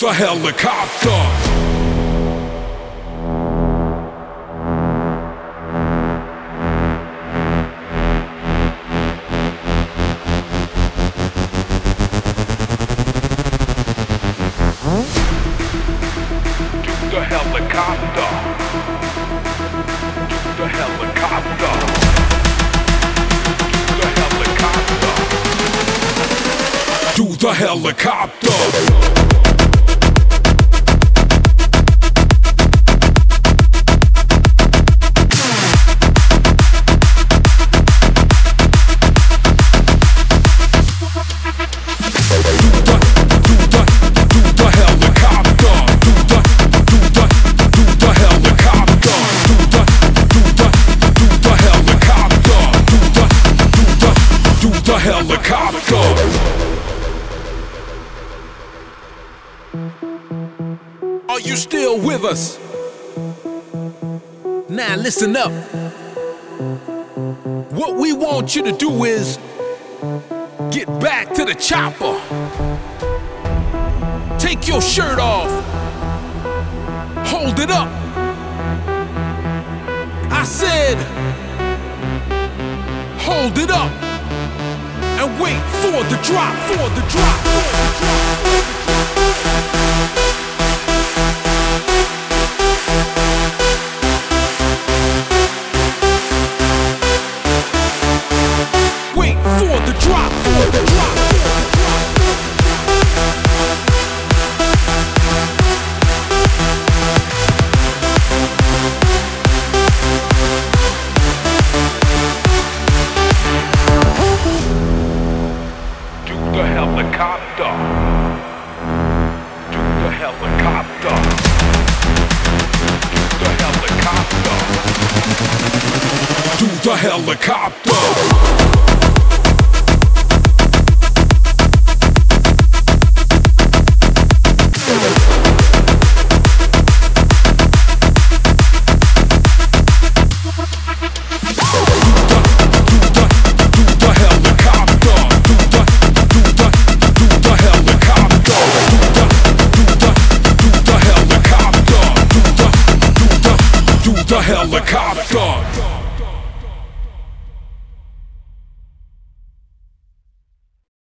the helicopter. The helicopter. The helicopter. The helicopter. Do the helicopter. Helicopter. Are you still with us? Now listen up. What we want you to do is get back to the chopper. Take your shirt off. Hold it up. I said, hold it up. And wait for the drop, for the drop, for the drop. Wait for the drop, for the drop, for the drop. The helicopter. Do the helicopter. Do the helicopter. Do the helicopter. The helicopter.